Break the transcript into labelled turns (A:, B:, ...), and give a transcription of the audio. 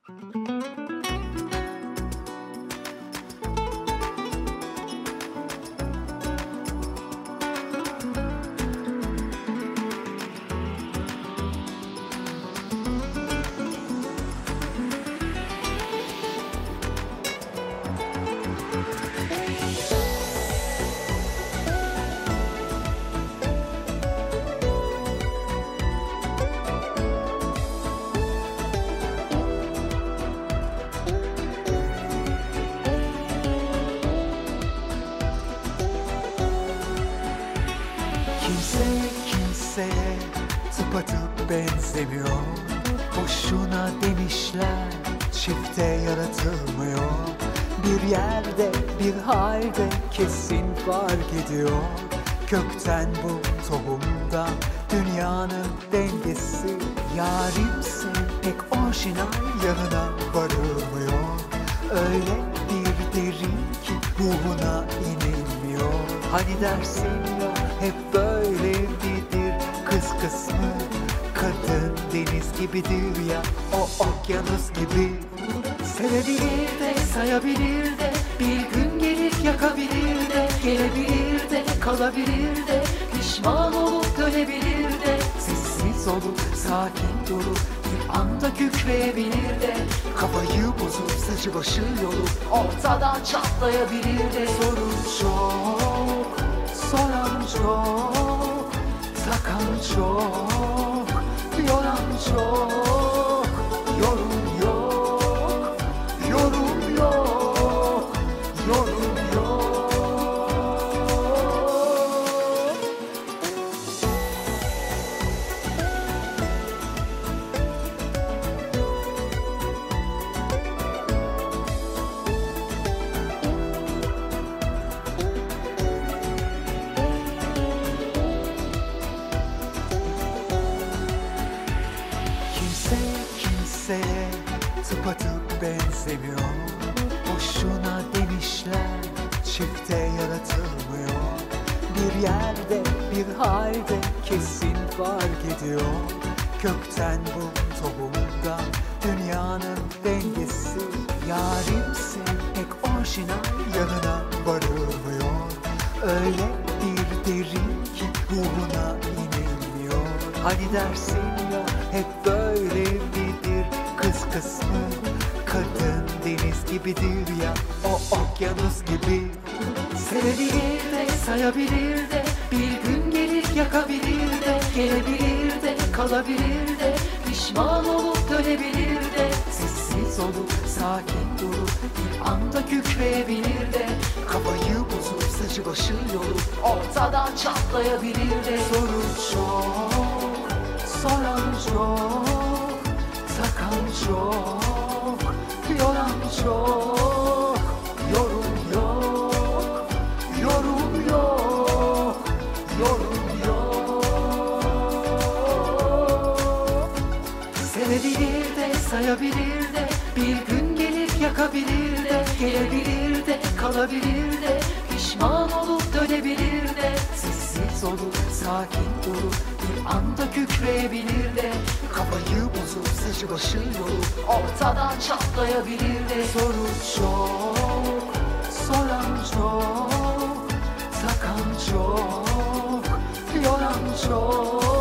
A: Kimseye tıpatıp benzemiyor. Boşuna demişler çifte yaratılmıyor. Bir yerde bir halde kesin fark ediyor. Kökten bu tohumdan dünyanın dengesi. Yarimse pek orijinal yanına varılmıyor. Öyle bir derin ki ruhuna inilmiyor. Hani dersin ya hep böyle midir kız kısmı? Kadın deniz gibidir ya, o okyanus gibi. Sevebilir de sayabilir de, bir gün gelir yakabilir de, gelebilir de kalabilir de, pişman olup dönebilir de, sessiz olup sakin durup bir anda kükreyebilir de, kafayı bozup saçı başı yolup ortadan çatlayabilir de. Sorun çok, soran çok, takan çok, yoran çok, yorum yok, yorum yok, yorum yok. Kimseye tıpatıp benzemiyor. Boşuna demişler çifte yaratılmıyor. Bir yerde bir halde kesin fark ediyor. Kökten bu tohumdan dünyanın dengesi. Yarimse pek orijinal yanına varılmıyor. Öyle bir derin ki ruhuna inilmiyor. Hani dersin ya hep böyle midir kız kısmı? Kadın deniz gibidir ya, o okyanus gibi. Sevebilir de sayabilir de, bir gün gelir yakabilir de, gelebilir de kalabilir de, pişman olup dönebilir de, sessiz olup sakin durup bir anda kükreyebilir de, kafayı bozup saçı başı yolup ortadan çatlayabilir de. Sorun çok, soran çok, takan çok, yoran çok, yorum yok, yorum yok, yorum yok. Sevebilir de sayabilir de, bir gün gelir yakabilir de, gelebilir de kalabilir de, pişman olup dönebilir de, sessiz olup sakin durup bir anda kükreyebilir de, kafayı bozup saçı başı yolup ortadan çatlayabilir de. Sorun çok, soran çok, takan çok, yoran çok.